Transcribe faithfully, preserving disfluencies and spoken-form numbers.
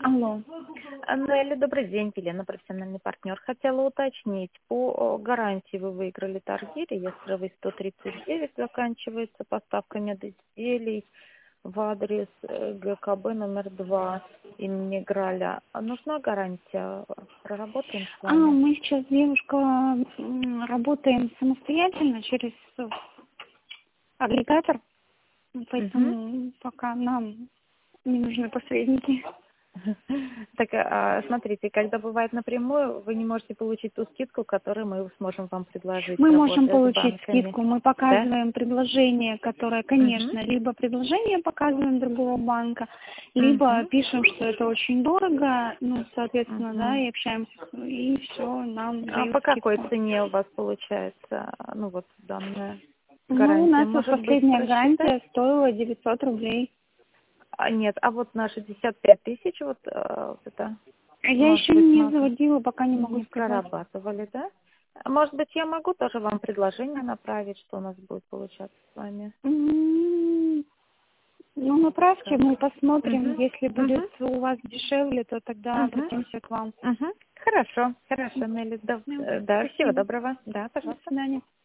Алло. Нелли, добрый день, Елена, профессиональный партнер. Хотела уточнить, по гарантии вы выиграли торги, реестровый сто тридцать девять заканчивается, поставка медизделий в адрес э, ГКБ номер два имени Граля. А нужна гарантия? Проработаем с А, вами? мы сейчас, девушка, м, работаем самостоятельно через агрегатор, Мгм. поэтому пока нам не нужны посредники. Так, а, смотрите, когда бывает напрямую, вы не можете получить ту скидку, которую мы сможем вам предложить, Мы можем работая с получить банками. скидку, мы Да? показываем предложение, которое, Угу. конечно, либо предложение показываем другого банка, либо Угу. пишем, что это очень дорого, ну, соответственно, да, Угу. и общаемся, и все, нам А дают по какой скидку. цене у вас получается, ну вот данная Ну, у гарантия? нас вот Может быть, последняя просчитать? гарантия стоила девятьсот рублей. А, нет, а вот на шестьдесят пять тысяч вот, э, вот это, Я может еще быть, не можно. заводила, пока не могу Не сказать. прорабатывали, да? А может быть, я могу тоже вам предложение направить, что у нас будет получаться с вами? М, Ну, направьте, Как? мы посмотрим. Угу. Если будет Угу. у вас дешевле, то тогда Угу. обратимся к вам. Угу. Хорошо, хорошо, Нелли. Да, Ну, э, да, всего спасибо. доброго. Да, До пожалуйста. свидания.